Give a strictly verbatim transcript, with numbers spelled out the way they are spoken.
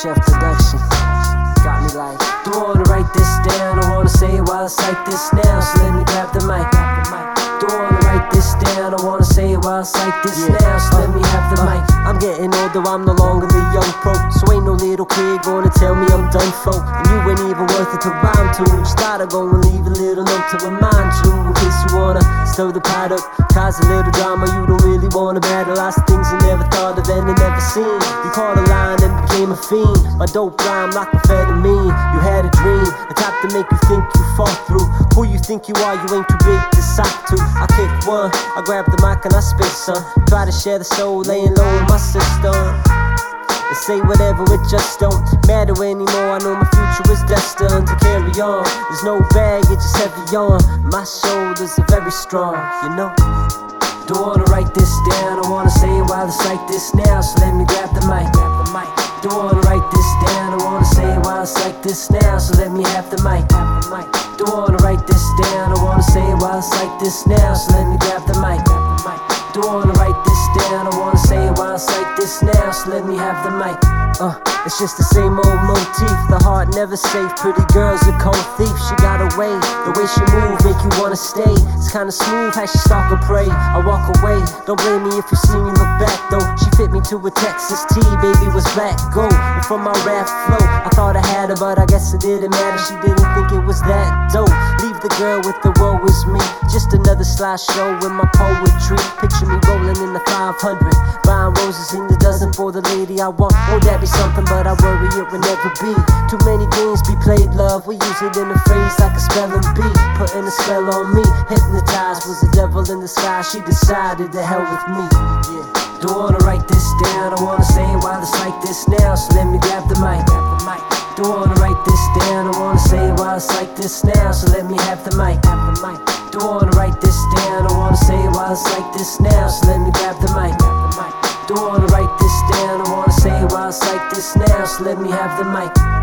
Chef Production. Got me like, don't wanna write this down, I wanna say it while it's like this now, so let me grab the mic. Don't wanna write this down, I wanna say it while it's like this yeah. now, so let me have the uh, mic. I'm getting older, I'm no longer the young pro, so ain't no little kid gonna tell me I'm done for. And you ain't even worth it to rhyme to, just gotta go and leave a little note to remind you, in case you wanna stir the pot up, cause a little drama. You don't really wanna battle lots of things you never thought of and never seen. You caught a line and became a fiend, my dope rhyme like amphetamine. You had a dream, the type to make you think you fall through. Who you think you are, you ain't too big to sock to. I kick one, I grab the mic and I spit some. Try to share the soul, laying low in my system. And say whatever, it just don't matter anymore. I know my future is destined to carry on. There's no baggage, it's heavy on. My shoulders are very strong, you know. Don't wanna write this down, I wanna say it while it's like this now, so let me grab the mic. Don't wanna write this down, I wanna say it while it's like this now, so let me have the mic. Don't wanna write this down, I wanna say it while it's like this now, so let me grab the mic. Don't wanna write this down, I wanna say it while it's like this now, so let me have the mic. Uh, it's just the same old motif, the heart never safe. Pretty girl's a cold thief, she got away. The way she move make you wanna stay. It's kinda smooth how she stalk and pray. I walk away, don't blame me if you see me look back though. She fit me to a Texas T, baby was black gold. And from my rap flow, I thought I had her, but I guess it didn't matter. She didn't think it was that dope. Leave the girl with the woe is me, just another slideshow with my poetry. Picture me rolling in the five hundred, buying roses in the dozen for the lady I want. Won't that be something, but I worry it will never be. Too many games be played, love, we use it in a phrase like a spelling bee. Putting a spell on me, hypnotized was the devil in the sky. She decided to hell with me, yeah. Don't wanna write this down, I wanna say it while it's like this now, so let me grab the mic. Don't wanna write this down, I wanna say it while it's like this now, so let me have the mic. Don't wanna write this down, I wanna say it while it's like this now, so let me grab the mic. Don't wanna write this down, I wanna say it while it's like this now, so let me have the mic.